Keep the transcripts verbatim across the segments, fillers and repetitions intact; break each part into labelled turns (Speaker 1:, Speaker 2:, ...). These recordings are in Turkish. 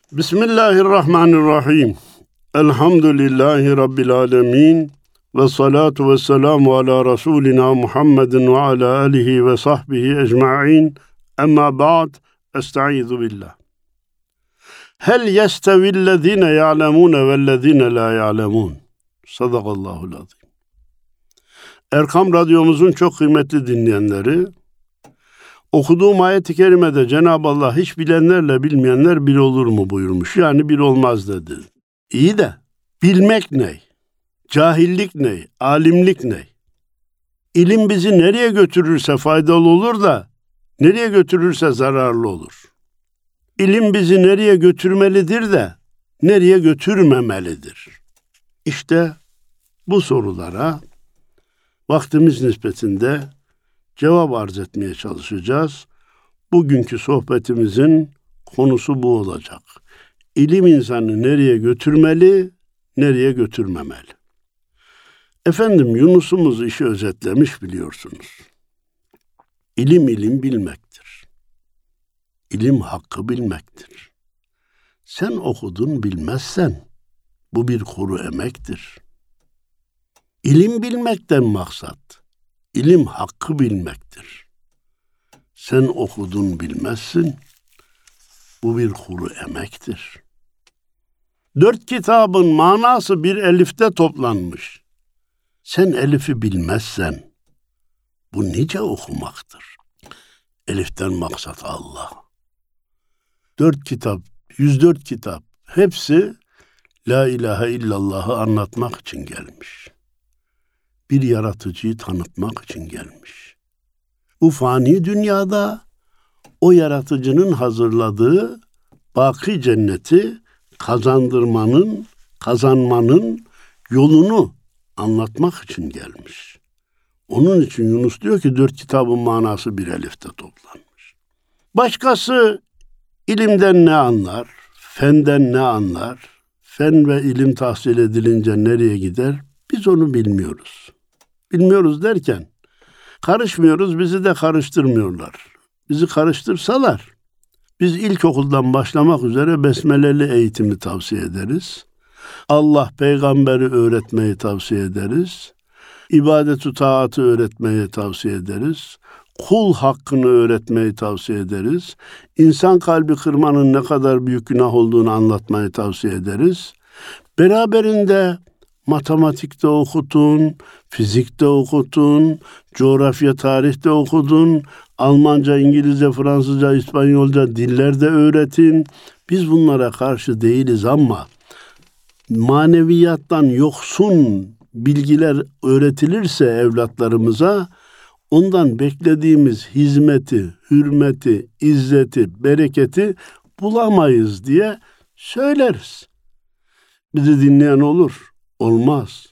Speaker 1: Bismillahirrahmanirrahim. Elhamdülillahi Rabbil alemin. Ve salatu ve selamu ala Resulina Muhammedin ve ala alihi ve sahbihi ecma'in. Emma ba'd. Estaizu billah. Hel yestevillezine ya'lemune vellezine la ya'lemun. Sadakallahul azim. Erkam Radyomuzun çok kıymetli dinleyenleri, okuduğum ayet-i kerimede Cenab-ı Allah hiç bilenlerle bilmeyenler bir olur mu buyurmuş. Yani bir olmaz dedi. İyi de bilmek ne? Cahillik ne? Alimlik ne? İlim bizi nereye götürürse faydalı olur da nereye götürürse zararlı olur. İlim bizi nereye götürmelidir de nereye götürmemelidir. İşte bu sorulara vaktimiz nispetinde cevap arz etmeye çalışacağız. Bugünkü sohbetimizin konusu bu olacak. İlim insanı nereye götürmeli, nereye götürmemeli? Efendim Yunus'umuz işi özetlemiş biliyorsunuz. İlim ilim bilmektir. İlim hakkı bilmektir. Sen okudun bilmezsen bu bir kuru emektir. İlim bilmekten maksat, İlim hakkı bilmektir. Sen okudun bilmezsin, bu bir kuru emektir. Dört kitabın manası bir elifte toplanmış. Sen elifi bilmezsen, bu nice okumaktır. Eliften maksat Allah. Dört kitap, yüz dört kitap, hepsi La ilahe illallah'ı anlatmak için gelmiş. Bir yaratıcıyı tanıtmak için gelmiş. Bu fani dünyada o yaratıcının hazırladığı baki cenneti kazandırmanın, kazanmanın yolunu anlatmak için gelmiş. Onun için Yunus diyor ki dört kitabın manası bir elifte toplanmış. Başkası ilimden ne anlar, fenden ne anlar, fen ve ilim tahsil edilince nereye gider? Biz onu bilmiyoruz. Bilmiyoruz derken, karışmıyoruz, bizi de karıştırmıyorlar. Bizi karıştırsalar, biz ilkokuldan başlamak üzere besmeleli eğitimi tavsiye ederiz. Allah peygamberi öğretmeyi tavsiye ederiz. İbadet-ü taatı öğretmeyi tavsiye ederiz. Kul hakkını öğretmeyi tavsiye ederiz. İnsan kalbi kırmanın ne kadar büyük günah olduğunu anlatmayı tavsiye ederiz. Beraberinde matematikte okutun, fizikte okutun, coğrafya, tarihte okudun, Almanca, İngilizce, Fransızca, İspanyolca dillerde öğretin. Biz bunlara karşı değiliz ama maneviyattan yoksun bilgiler öğretilirse evlatlarımıza ondan beklediğimiz hizmeti, hürmeti, izzeti, bereketi bulamayız diye söyleriz. Bizi dinleyen olur. Olmaz.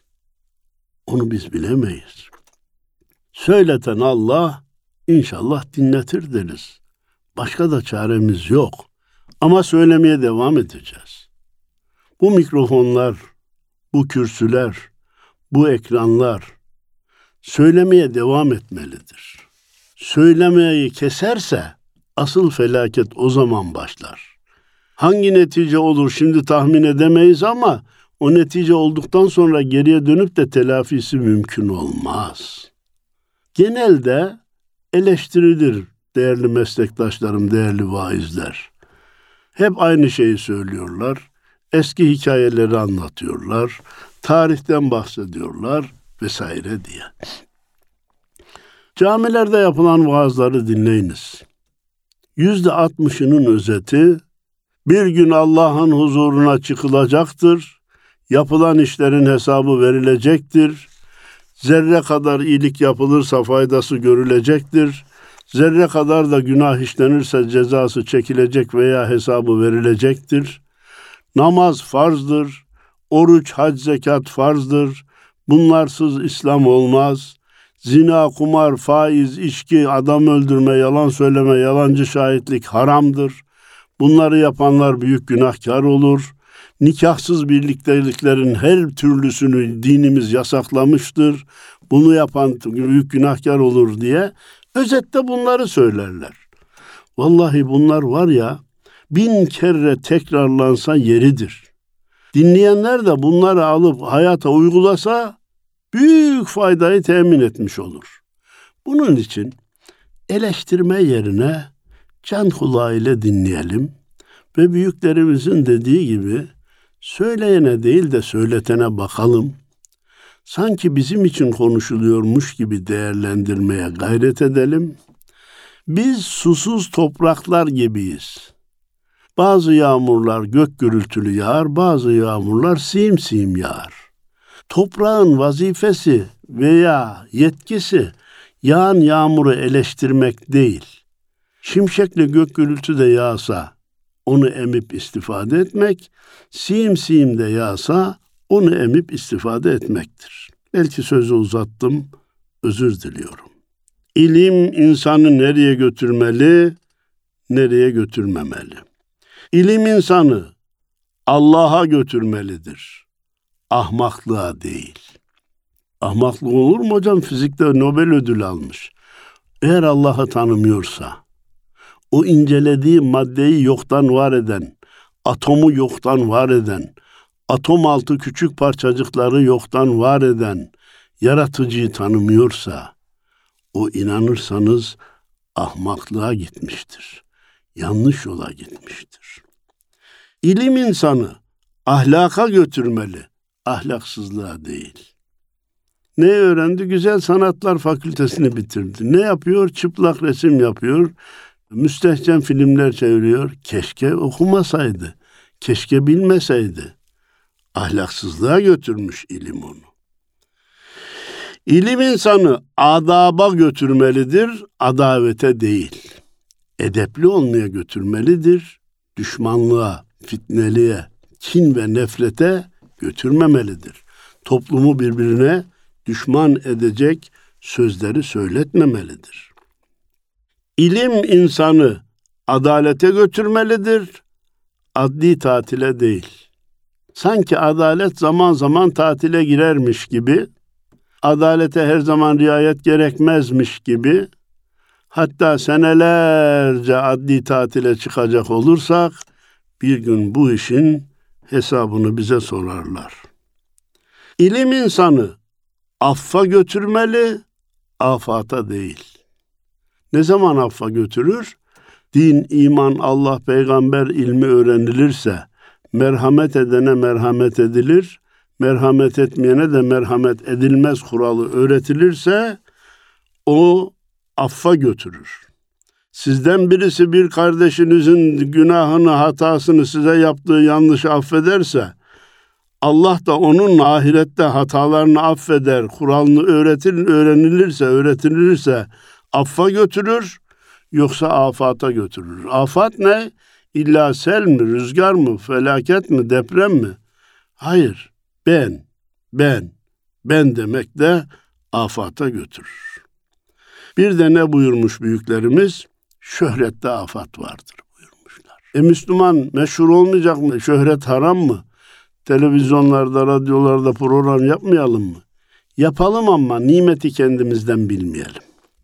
Speaker 1: Onu biz bilemeyiz. Söyleten Allah inşallah dinletir deriz. Başka da çaremiz yok. Ama söylemeye devam edeceğiz. Bu mikrofonlar, bu kürsüler, bu ekranlar söylemeye devam etmelidir. Söylemeyi keserse asıl felaket o zaman başlar. Hangi netice olur şimdi tahmin edemeyiz ama o netice olduktan sonra geriye dönüp de telafisi mümkün olmaz. Genelde eleştirilir değerli meslektaşlarım, değerli vaizler. Hep aynı şeyi söylüyorlar. Eski hikayeleri anlatıyorlar. Tarihten bahsediyorlar vesaire diye. Camilerde yapılan vaazları dinleyiniz. Yüzde altmışının özeti, bir gün Allah'ın huzuruna çıkılacaktır. Yapılan işlerin hesabı verilecektir. Zerre kadar iyilik yapılırsa faydası görülecektir. Zerre kadar da günah işlenirse cezası çekilecek veya hesabı verilecektir. Namaz farzdır. Oruç, hac, zekat farzdır. Bunlarsız İslam olmaz. Zina, kumar, faiz, içki, adam öldürme, yalan söyleme, yalancı şahitlik haramdır. Bunları yapanlar büyük günahkar olur. Nikahsız birlikteliklerin her türlüsünü dinimiz yasaklamıştır. Bunu yapan büyük günahkar olur diye özette bunları söylerler. Vallahi bunlar var ya, bin kere tekrarlansa yeridir. Dinleyenler de bunları alıp hayata uygulasa büyük faydayı temin etmiş olur. Bunun için eleştirme yerine can kulağıyla dinleyelim ve büyüklerimizin dediği gibi söyleyene değil de söyletene bakalım. Sanki bizim için konuşuluyormuş gibi değerlendirmeye gayret edelim. Biz susuz topraklar gibiyiz. Bazı yağmurlar gök gürültülü yağar, bazı yağmurlar sim sim yağar. Toprağın vazifesi veya yetkisi yağan yağmuru eleştirmek değil. Şimşekle gök gürültü de yağsa onu emip istifade etmek, sim sim de yağsa onu emip istifade etmektir. Belki sözü uzattım, özür diliyorum. İlim insanı nereye götürmeli, nereye götürmemeli? İlim insanı Allah'a götürmelidir, ahmaklığa değil. Ahmaklık olur mu hocam? Fizikte Nobel ödülü almış. Eğer Allah'ı tanımıyorsa, o incelediği maddeyi yoktan var eden, atomu yoktan var eden, atom altı küçük parçacıkları yoktan var eden yaratıcıyı tanımıyorsa, o inanırsanız ahmaklığa gitmiştir. Yanlış yola gitmiştir. İlim insanı ahlaka götürmeli, ahlaksızlığa değil. Ne öğrendi? Güzel Sanatlar Fakültesini bitirdi. Ne yapıyor? Çıplak resim yapıyor. Müstehcen filmler çeviriyor. Keşke okumasaydı. Keşke bilmeseydi. Ahlaksızlığa götürmüş ilim onu. İlim insanı adaba götürmelidir, adavete değil. Edepli olmaya götürmelidir, düşmanlığa, fitneliğe, kin ve nefrete götürmemelidir. Toplumu birbirine düşman edecek sözleri söyletmemelidir. İlim insanı adalete götürmelidir, adli tatile değil. Sanki adalet zaman zaman tatile girermiş gibi, adalete her zaman riayet gerekmezmiş gibi, hatta senelerce adli tatile çıkacak olursak, bir gün bu işin hesabını bize sorarlar. İlim insanı affa götürmeli, afata değil. Ne zaman affa götürür? Din, iman, Allah, peygamber ilmi öğrenilirse, merhamet edene merhamet edilir, merhamet etmeyene de merhamet edilmez kuralı öğretilirse, o affa götürür. Sizden birisi bir kardeşinizin günahını, hatasını, size yaptığı yanlışı affederse, Allah da onun ahirette hatalarını affeder, kuralını öğretir, öğrenilirse, öğretilirse affa götürür, yoksa afata götürür. Afat ne? İlla sel mi, rüzgar mı, felaket mi, deprem mi? Hayır, ben, ben, ben demek de afata götürür. Bir de ne buyurmuş büyüklerimiz? Şöhrette afat vardır buyurmuşlar. E Müslüman meşhur olmayacak mı? Şöhret haram mı? Televizyonlarda, radyolarda program yapmayalım mı? Yapalım ama nimeti kendimizden bilmeyelim.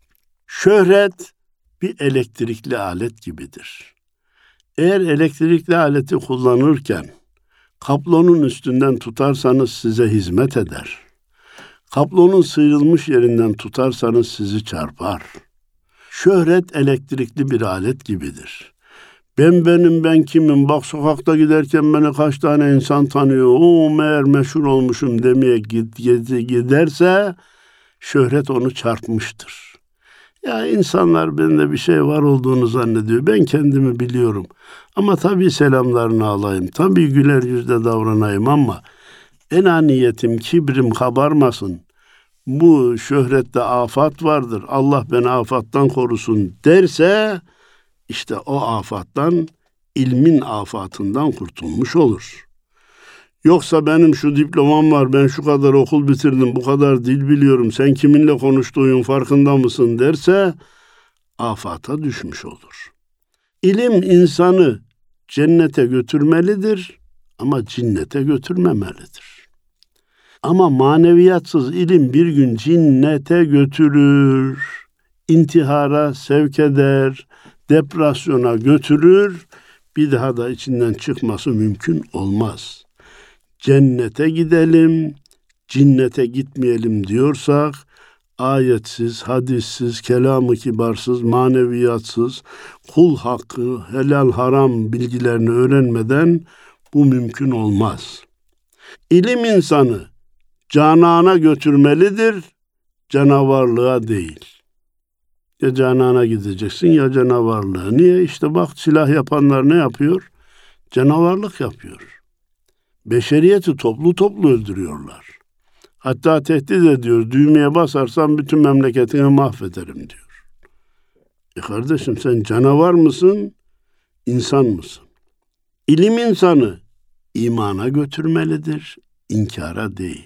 Speaker 1: Şöhret bir elektrikli alet gibidir. Eğer elektrikli aleti kullanırken kablonun üstünden tutarsanız size hizmet eder. Kablonun sıyrılmış yerinden tutarsanız sizi çarpar. Şöhret elektrikli bir alet gibidir. Ben benim, ben kimim, bak sokakta giderken beni kaç tane insan tanıyor, o meğer meşhur olmuşum demeye giderse şöhret onu çarpmıştır. Ya insanlar bende bir şey var olduğunu zannediyor. Ben kendimi biliyorum. Ama tabii selamlarını alayım. Tabii güler yüzle davranayım ama enaniyetim, kibrim kabarmasın. Bu şöhrette afat vardır. Allah beni afattan korusun derse işte o afattan, ilmin afatından kurtulmuş olur. Yoksa benim şu diplomam var, ben şu kadar okul bitirdim, bu kadar dil biliyorum, sen kiminle konuştuğun farkında mısın derse afata düşmüş olur. İlim insanı cennete götürmelidir ama cinnete götürmemelidir. Ama maneviyatsız ilim bir gün cinnete götürür, intihara sevk eder, depresyona götürür, bir daha da içinden çıkması mümkün olmaz. Cennete gidelim, cinnete gitmeyelim diyorsak, ayetsiz, hadissiz, kelam-ı kibarsız, maneviyatsız, kul hakkı, helal haram bilgilerini öğrenmeden bu mümkün olmaz. İlim insanı canana götürmelidir, canavarlığa değil. Ya canana gideceksin ya canavarlığa. Niye? İşte bak, silah yapanlar ne yapıyor? Canavarlık yapıyor. Beşeriyeti toplu toplu öldürüyorlar. Hatta tehdit ediyor, düğmeye basarsan bütün memleketini mahvederim diyor. E kardeşim, sen canavar mısın, insan mısın? İlim insanı imana götürmelidir, inkara değil.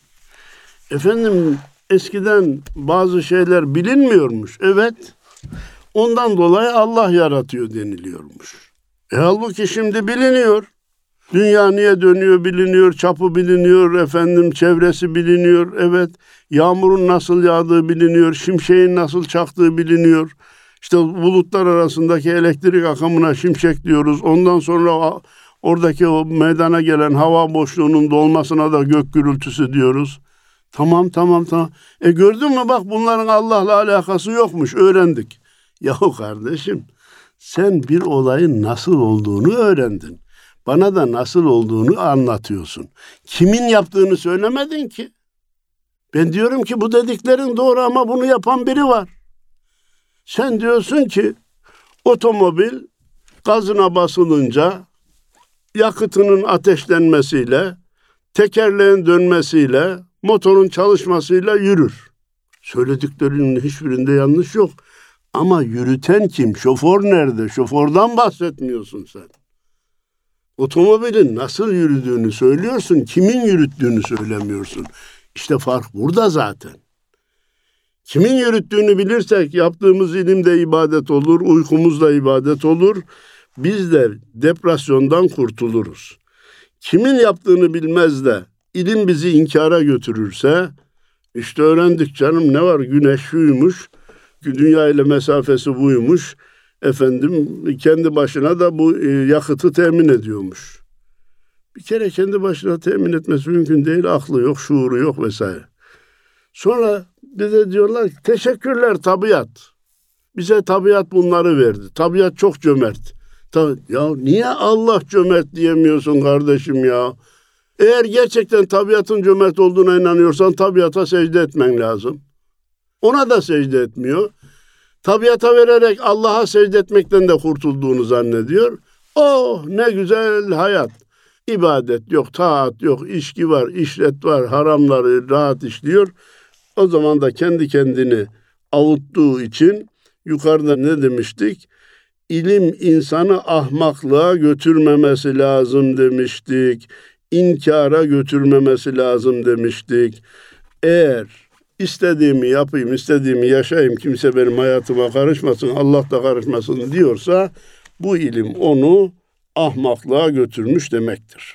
Speaker 1: Efendim, eskiden bazı şeyler bilinmiyormuş. Evet, ondan dolayı Allah yaratıyor deniliyormuş. E halbuki şimdi biliniyor. Dünya niye dönüyor biliniyor, çapı biliniyor, efendim çevresi biliniyor. Evet, yağmurun nasıl yağdığı biliniyor, şimşeğin nasıl çaktığı biliniyor. İşte bulutlar arasındaki elektrik akımına şimşek diyoruz. Ondan sonra oradaki o meydana gelen hava boşluğunun dolmasına da gök gürültüsü diyoruz. Tamam tamam tamam. E gördün mü bak, bunların Allah'la alakası yokmuş, öğrendik. Yahu kardeşim, sen bir olayın nasıl olduğunu öğrendin. Bana da nasıl olduğunu anlatıyorsun. Kimin yaptığını söylemedin ki. Ben diyorum ki bu dediklerin doğru ama bunu yapan biri var. Sen diyorsun ki otomobil gazına basılınca yakıtının ateşlenmesiyle, tekerleğin dönmesiyle, motorun çalışmasıyla yürür. Söylediklerinin hiçbirinde yanlış yok. Ama yürüten kim? Şoför nerede? Şoförden bahsetmiyorsun sen. Otomobilin nasıl yürüdüğünü söylüyorsun, kimin yürüttüğünü söylemiyorsun. İşte fark burada zaten. Kimin yürüttüğünü bilirsek yaptığımız ilim de ibadet olur, uykumuz da ibadet olur. Biz de depresyondan kurtuluruz. Kimin yaptığını bilmez de ilim bizi inkara götürürse, işte öğrendik canım, ne var, güneş şuymuş, dünya ile mesafesi buymuş, efendim kendi başına da bu yakıtı temin ediyormuş. Bir kere kendi başına temin etmesi mümkün değil, aklı yok, şuuru yok vesaire. Sonra bize diyorlar ki teşekkürler tabiat. Bize tabiat bunları verdi. Tabiat çok cömert. Ta- ya niye Allah cömert diyemiyorsun kardeşim ya? Eğer gerçekten tabiatın cömert olduğuna inanıyorsan tabiata secde etmen lazım. Ona da secde etmiyor. Tabiata vererek Allah'a secde etmekten de kurtulduğunu zannediyor. Oh ne güzel hayat. İbadet yok, taat yok, içki var, işret var, haramları rahat işliyor. O zaman da kendi kendini avuttuğu için yukarıda ne demiştik? İlim insanı ahmaklığa götürmemesi lazım demiştik. İnkara götürmemesi lazım demiştik. Eğer istediğimi yapayım, istediğimi yaşayayım, kimse benim hayatıma karışmasın, Allah da karışmasın diyorsa bu ilim onu ahmaklığa götürmüş demektir.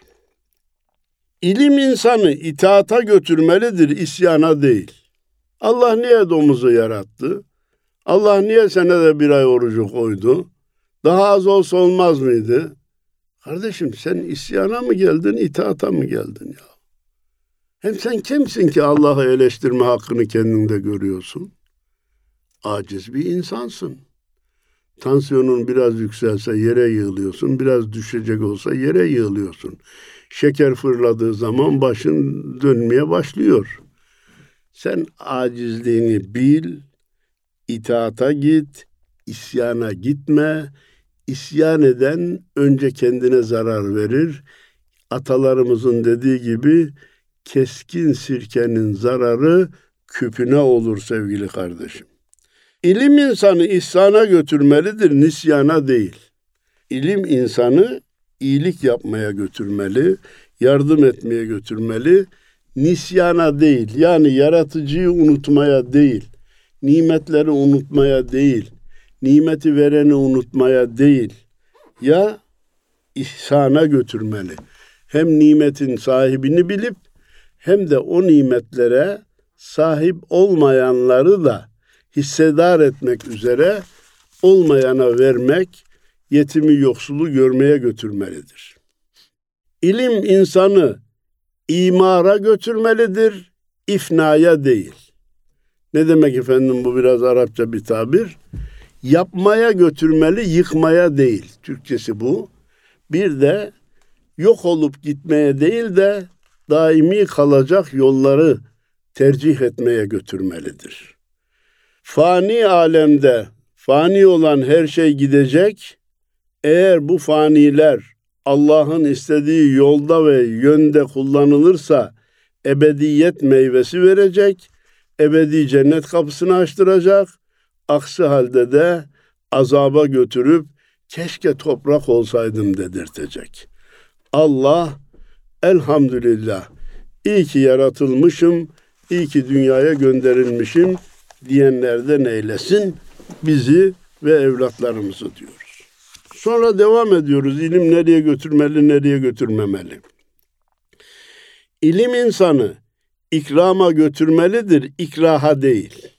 Speaker 1: İlim insanı itaata götürmelidir, isyana değil. Allah niye domuzu yarattı? Allah niye senede bir ay orucu koydu? Daha az olsa olmaz mıydı? Kardeşim, sen isyana mı geldin, itaata mı geldin ya? Hem sen kimsin ki Allah'ı eleştirme hakkını kendinde görüyorsun? Aciz bir insansın. Tansiyonun biraz yükselse yere yığılıyorsun, biraz düşecek olsa yere yığılıyorsun. Şeker fırladığı zaman başın dönmeye başlıyor. Sen acizliğini bil, itaata git, isyana gitme. İsyan eden önce kendine zarar verir. Atalarımızın dediği gibi keskin sirkenin zararı küpüne olur sevgili kardeşim. İlim insanı ihsana götürmelidir, nisyana değil. İlim insanı iyilik yapmaya götürmeli, yardım etmeye götürmeli, nisyana değil. Yani yaratıcıyı unutmaya değil, nimetleri unutmaya değil, nimeti vereni unutmaya değil, ya ihsana götürmeli. Hem nimetin sahibini bilip hem de o nimetlere sahip olmayanları da hissedar etmek üzere olmayana vermek, yetimi yoksulu görmeye götürmelidir. İlim insanı imara götürmelidir, ifnaya değil. Ne demek efendim, bu biraz Arapça bir tabir. Yapmaya götürmeli, yıkmaya değil. Türkçesi bu. Bir de yok olup gitmeye değil de daimi kalacak yolları tercih etmeye götürmelidir. Fani alemde fani olan her şey gidecek. Eğer bu faniler Allah'ın istediği yolda ve yönde kullanılırsa ebediyet meyvesi verecek, ebedi cennet kapısını açtıracak. Aksi halde de azaba götürüp keşke toprak olsaydım dedirtecek. Allah elhamdülillah iyi ki yaratılmışım, iyi ki dünyaya gönderilmişim diyenlerden eylesin bizi ve evlatlarımızı diyoruz. Sonra devam ediyoruz. İlim nereye götürmeli, nereye götürmemeli? İlim insanı ikrama götürmelidir, ikraha değil.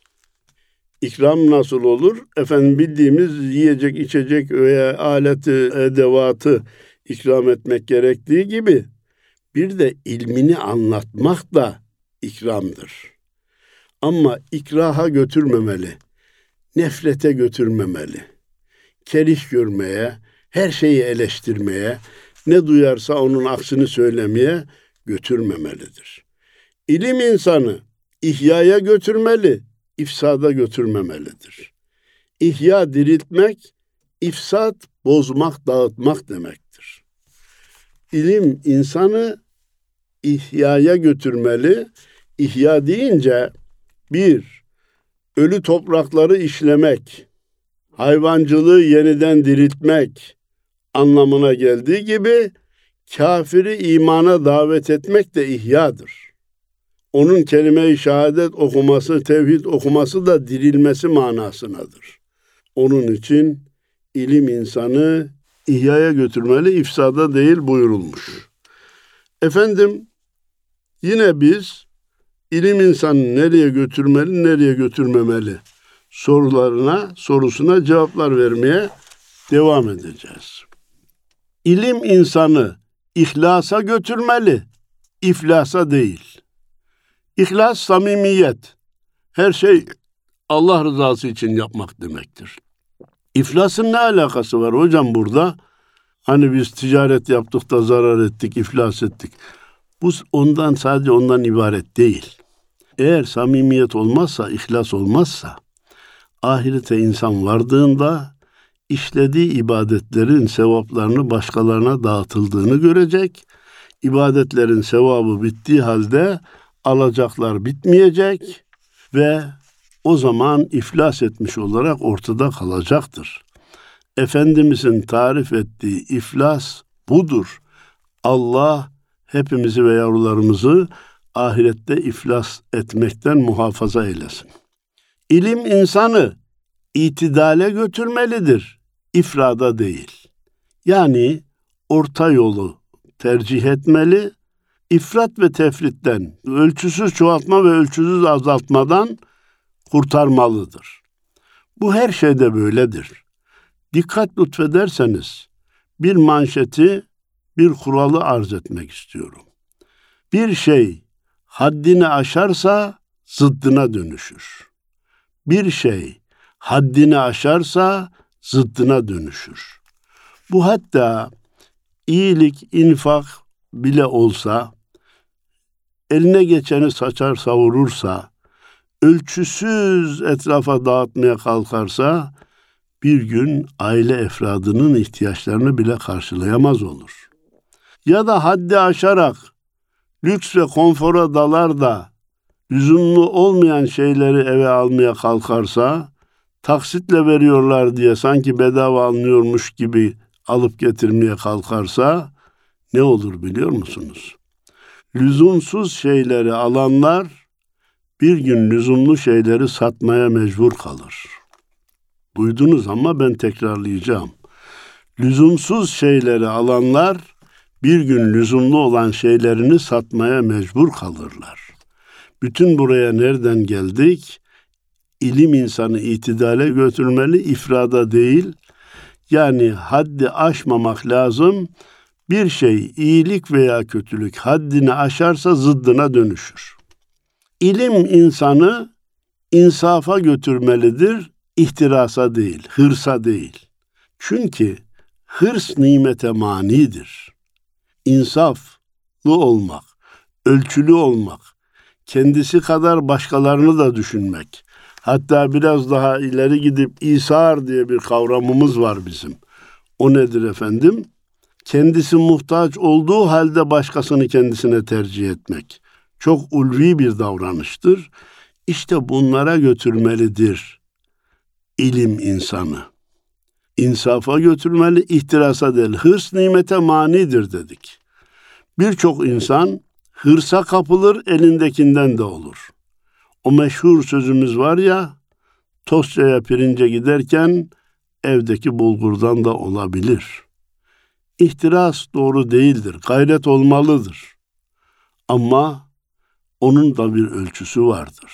Speaker 1: İkram nasıl olur? Efendim bildiğimiz yiyecek, içecek veya aleti, edevatı ikram etmek gerektiği gibi bir de ilmini anlatmak da ikramdır. Ama ikraha götürmemeli, nefrete götürmemeli, kerih görmeye, her şeyi eleştirmeye, ne duyarsa onun aksini söylemeye götürmemelidir. İlim insanı ihyaya götürmeli, ifsada götürmemelidir. İhya diriltmek, ifsat bozmak, dağıtmak demektir. İlim insanı ihyaya götürmeli. İhya deyince bir, ölü toprakları işlemek, hayvancılığı yeniden diriltmek anlamına geldiği gibi kafiri imana davet etmek de ihyadır. Onun kelime-i şehadet okuması, tevhid okuması da dirilmesi manasınadır. Onun için ilim insanı ihyaya götürmeli, ifsada değil buyurulmuş. Efendim, yine biz ilim insanı nereye götürmeli, nereye götürmemeli sorularına, sorusuna cevaplar vermeye devam edeceğiz. İlim insanı ihlasa götürmeli, iflasa değil. İhlas, samimiyet. Her şey Allah rızası için yapmak demektir. İflasın ne alakası var hocam burada? Hani biz ticaret yaptık da zarar ettik, iflas ettik. Bu ondan, sadece ondan ibaret değil. Eğer samimiyet olmazsa, ihlas olmazsa, ahirete insan vardığında işlediği ibadetlerin sevaplarını başkalarına dağıtıldığını görecek. İbadetlerin sevabı bittiği halde alacaklar bitmeyecek ve o zaman iflas etmiş olarak ortada kalacaktır. Efendimizin tarif ettiği iflas budur. Allah hepimizi ve yavrularımızı ahirette iflas etmekten muhafaza eylesin. İlim insanı itidale götürmelidir, ifrada değil. Yani orta yolu tercih etmeli, ifrat ve tefritten, ölçüsüz çoğaltma ve ölçüsüz azaltmadan kurtarmalıdır. Bu her şeyde böyledir. Dikkat lütfederseniz bir manşeti, bir kuralı arz etmek istiyorum. Bir şey haddini aşarsa zıddına dönüşür. Bir şey haddini aşarsa zıddına dönüşür. Bu hatta iyilik, infak bile olsa, eline geçeni saçar savurursa, ölçüsüz etrafa dağıtmaya kalkarsa, bir gün aile efradının ihtiyaçlarını bile karşılayamaz olur. Ya da haddi aşarak lüks ve konfora dalar da lüzumlu olmayan şeyleri eve almaya kalkarsa, taksitle veriyorlar diye sanki bedava alınıyormuş gibi alıp getirmeye kalkarsa ne olur biliyor musunuz? Lüzumsuz şeyleri alanlar bir gün lüzumlu şeyleri satmaya mecbur kalır. Duydunuz ama ben tekrarlayacağım. Lüzumsuz şeyleri alanlar bir gün lüzumlu olan şeylerini satmaya mecbur kalırlar. Bütün buraya nereden geldik? İlim insanı itidale götürmeli, ifrada değil. Yani haddi aşmamak lazım. Bir şey iyilik veya kötülük haddini aşarsa zıddına dönüşür. İlim insanı insafa götürmelidir, ihtirasa değil, hırsa değil. Çünkü hırs nimete manidir. İnsaflı olmak, ölçülü olmak, kendisi kadar başkalarını da düşünmek. Hatta biraz daha ileri gidip İsar diye bir kavramımız var bizim. O nedir efendim? Kendisi muhtaç olduğu halde başkasını kendisine tercih etmek. Çok ulvi bir davranıştır. İşte bunlara götürmelidir ilim insanı. İnsafa götürmeli, ihtirasa değil. Hırs nimete manidir dedik. Birçok insan hırsa kapılır, elindekinden de olur. O meşhur sözümüz var ya, Tosca'ya pirince giderken evdeki bulgurdan da olabilir. İhtiras doğru değildir, gayret olmalıdır. Ama onun da bir ölçüsü vardır.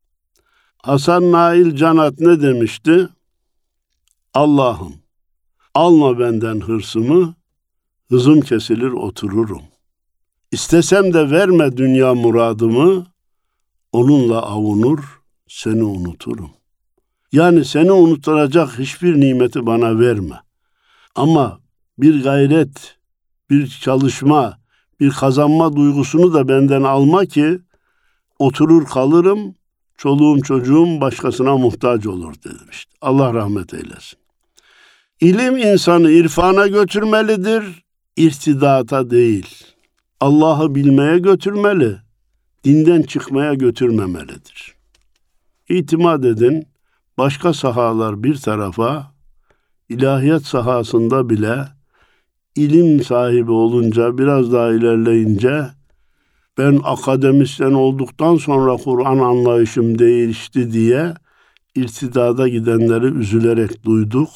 Speaker 1: Hasan Nail Canat ne demişti? Allah'ım, alma benden hırsımı, hızım kesilir otururum. İstesem de verme dünya muradımı, onunla avunur, seni unuturum. Yani seni unutturacak hiçbir nimeti bana verme. Ama bir gayret, bir çalışma, bir kazanma duygusunu da benden alma ki oturur kalırım, çoluğum çocuğum başkasına muhtaç olur demişti. Allah rahmet eylesin. İlim insanı irfana götürmelidir, irtidata değil. Allah'ı bilmeye götürmeli, dinden çıkmaya götürmemelidir. İtimat edin, başka sahalar bir tarafa, ilahiyat sahasında bile ilim sahibi olunca, biraz daha ilerleyince, ben akademisyen olduktan sonra Kur'an anlayışım değişti diye irtidada gidenleri üzülerek duyduk.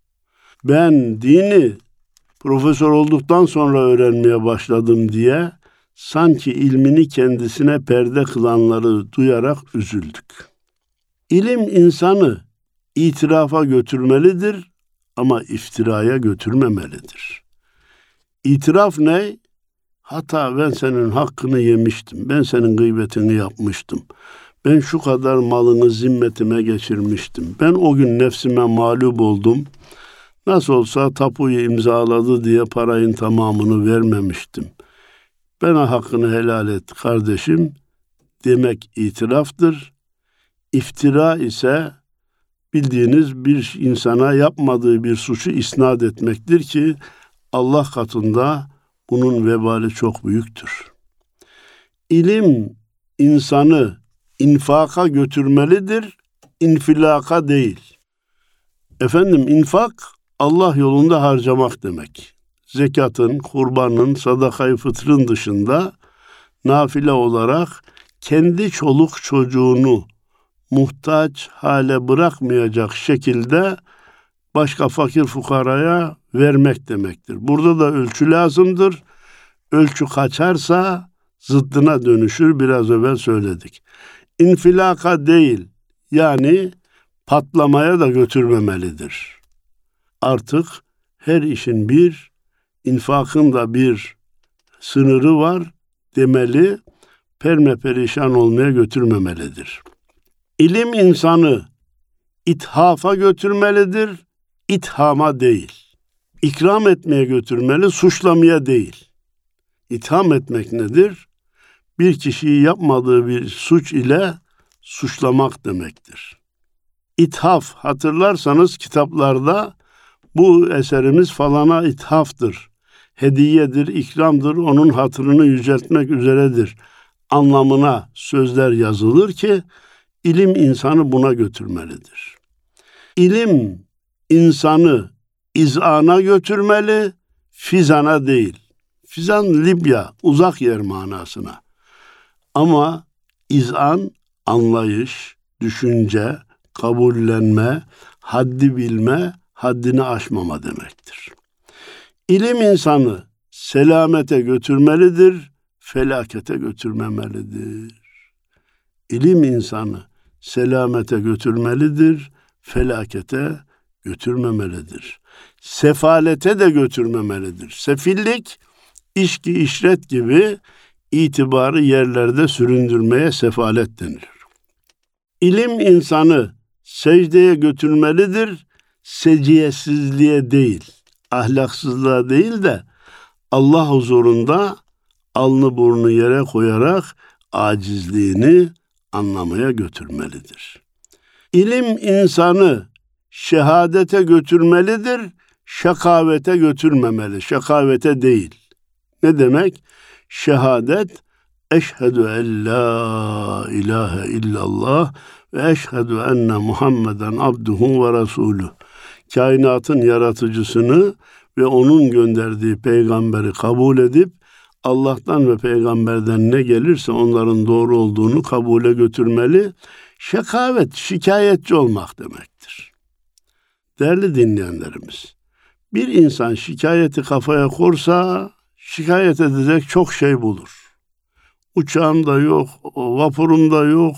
Speaker 1: Ben dini profesör olduktan sonra öğrenmeye başladım diye sanki ilmini kendisine perde kılanları duyarak üzüldük. İlim insanı itirafa götürmelidir ama iftiraya götürmemelidir. İtiraf ne? Hata, ben senin hakkını yemiştim, ben senin gıybetini yapmıştım. Ben şu kadar malını zimmetime geçirmiştim. Ben o gün nefsime mağlup oldum. Nasıl olsa tapuyu imzaladı diye parayın tamamını vermemiştim. Bana hakkını helal et kardeşim demek itiraftır. İftira ise bildiğiniz bir insana yapmadığı bir suçu isnat etmektir ki Allah katında bunun vebali çok büyüktür. İlim insanı infaka götürmelidir, infilaka değil. Efendim infak Allah yolunda harcamak demek. Zekatın, kurbanın, sadakayı fıtrın dışında nafile olarak kendi çoluk çocuğunu muhtaç hale bırakmayacak şekilde başka fakir fukaraya vermek demektir. Burada da ölçü lazımdır. Ölçü kaçarsa zıddına dönüşür, biraz evvel söyledik. İnfilaka değil, yani patlamaya da götürmemelidir. Artık her işin bir, infakın da bir sınırı var demeli, perme perişan olmaya götürmemelidir. İlim insanı ithafa götürmelidir, ithama değil. İkram etmeye götürmeli, suçlamaya değil. İtham etmek nedir? Bir kişiyi yapmadığı bir suç ile suçlamak demektir. İthaf, hatırlarsanız kitaplarda bu eserimiz falana ithaftır, hediyedir, ikramdır, onun hatırını yüceltmek üzeredir anlamına sözler yazılır ki ilim insanı buna götürmelidir. İlim insanı izana götürmeli, fizana değil. Fizan Libya, uzak yer manasına. Ama izan anlayış, düşünce, kabullenme, haddi bilme, haddini aşmama demektir. İlim insanı selamete götürmelidir, felakete götürmemelidir. İlim insanı selamete götürmelidir, felakete götürmemelidir. Sefalete de götürmemelidir. Sefillik, içki, işret gibi itibarı yerlerde süründürmeye sefalet denir. İlim insanı secdeye götürmelidir, seciyesizliğe değil, ahlaksızlığa değil de Allah huzurunda alnı burnu yere koyarak acizliğini anlamaya götürmelidir. İlim insanı şehadete götürmelidir, şakavete götürmemeli, şakavete değil. Ne demek? Şehadet, eşhedü en la ilahe illallah ve eşhedü enne Muhammeden abduhu ve resulü. Kainatın yaratıcısını ve onun gönderdiği peygamberi kabul edip Allah'tan ve peygamberden ne gelirse onların doğru olduğunu kabule götürmeli. Şekavet, şikayetçi olmak demektir. Değerli dinleyenlerimiz, bir insan şikayeti kafaya korsa şikayet edecek çok şey bulur. Uçağım da yok, vapurum da yok,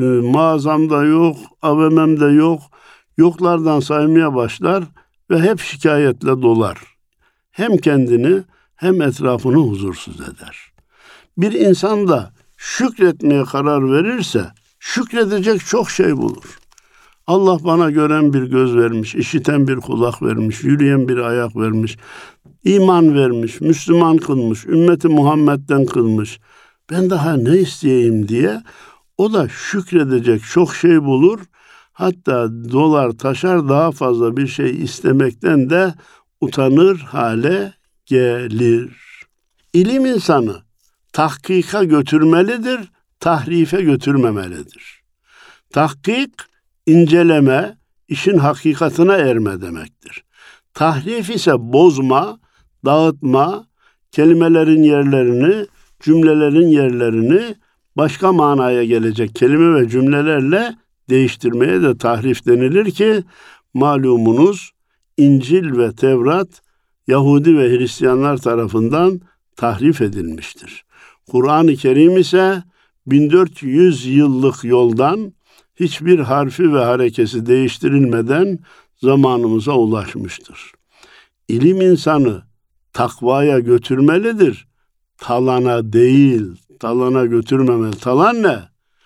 Speaker 1: mağazam da yok, A V M'm de yok. Yoklardan saymaya başlar ve hep şikayetle dolar. Hem kendini hem etrafını huzursuz eder. Bir insan da şükretmeye karar verirse şükredecek çok şey bulur. Allah bana gören bir göz vermiş, işiten bir kulak vermiş, yürüyen bir ayak vermiş, iman vermiş, Müslüman kılmış, ümmeti Muhammed'den kılmış. Ben daha ne isteyeyim diye o da şükredecek çok şey bulur. Hatta dolar taşar, daha fazla bir şey istemekten de utanır hale gelir. İlim insanı tahkika götürmelidir, tahrife götürmemelidir. Tahkik, inceleme, işin hakikatine erme demektir. Tahrif ise bozma, dağıtma, kelimelerin yerlerini, cümlelerin yerlerini başka manaya gelecek kelime ve cümlelerle değiştirmeye de tahrif denilir ki malumunuz İncil ve Tevrat Yahudi ve Hristiyanlar tarafından tahrif edilmiştir. Kur'an-ı Kerim ise bin dört yüz yıllık yoldan hiçbir harfi ve harekesi değiştirilmeden zamanımıza ulaşmıştır. İlim insanı takvaya götürmelidir, talana değil, talana götürmemeli. Talan ne?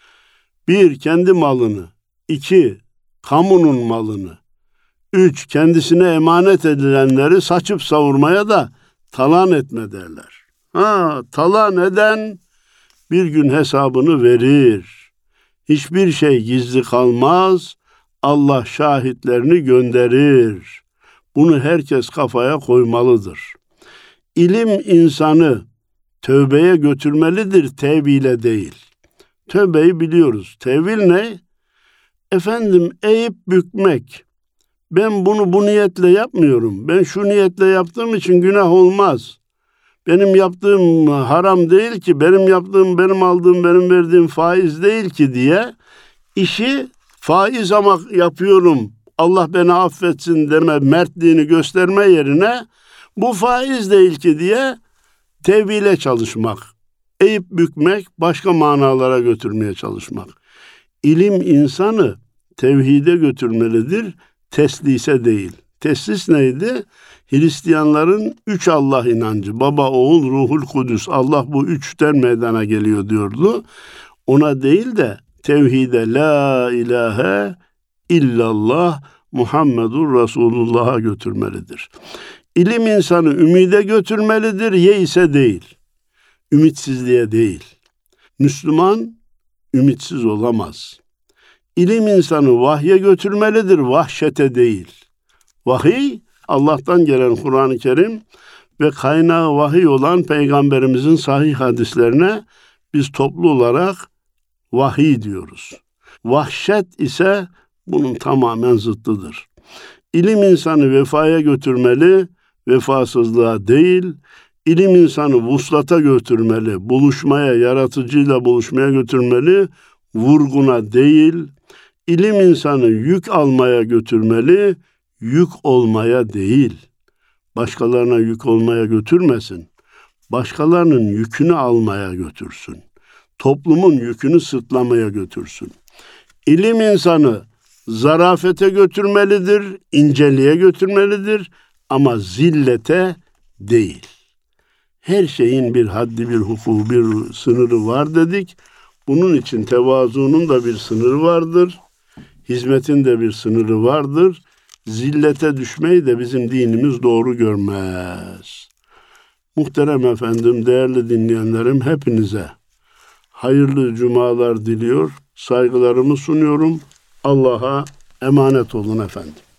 Speaker 1: Bir, kendi malını. İki, kamunun malını. Üç, kendisine emanet edilenleri saçıp savurmaya da talan etme derler. Ha, talan eden bir gün hesabını verir. Hiçbir şey gizli kalmaz. Allah şahitlerini gönderir. Bunu herkes kafaya koymalıdır. İlim insanı tövbeye götürmelidir, tevhile değil. Tövbeyi biliyoruz. Tevil ne? Efendim eğip bükmek. Ben bunu bu niyetle yapmıyorum. Ben şu niyetle yaptığım için günah olmaz. Benim yaptığım haram değil ki, benim yaptığım, benim aldığım, benim verdiğim faiz değil ki diye işi faiz ama yapıyorum, Allah beni affetsin deme, mertliğini gösterme yerine bu faiz değil ki diye tevhile çalışmak, eğip bükmek, başka manalara götürmeye çalışmak. İlim insanı tevhide götürmelidir, teslise değil. Teslis neydi? Hristiyanların üç Allah inancı. Baba, oğul, ruhul kudüs. Allah bu üçten meydana geliyor diyordu. Ona değil de tevhide la ilahe illallah Muhammedur Resulullah'a götürmelidir. İlim insanı ümide götürmelidir, yeise değil. Ümitsizliğe değil. Müslüman ümitsiz olamaz. İlim insanı vahye götürmelidir, vahşete değil. Vahiy, Allah'tan gelen Kur'an-ı Kerim ve kaynağı vahiy olan Peygamberimizin sahih hadislerine biz toplu olarak vahiy diyoruz. Vahşet ise bunun tamamen zıttıdır. İlim insanı vefaya götürmeli, vefasızlığa değil. İlim insanı vuslata götürmeli, buluşmaya, yaratıcıyla buluşmaya götürmeli, vurguna değil. İlim insanı yük almaya götürmeli, yük olmaya değil. Başkalarına yük olmaya götürmesin. Başkalarının yükünü almaya götürsün. Toplumun yükünü sırtlamaya götürsün. İlim insanı zarafete götürmelidir, inceliğe götürmelidir ama zillete değil. Her şeyin bir haddi, bir hukuku, bir sınırı var dedik. Bunun için tevazunun da bir sınırı vardır. Hizmetin de bir sınırı vardır. Zillete düşmeyi de bizim dinimiz doğru görmez. Muhterem efendim, değerli dinleyenlerim, hepinize hayırlı cumalar diliyor. Saygılarımı sunuyorum. Allah'a emanet olun efendim.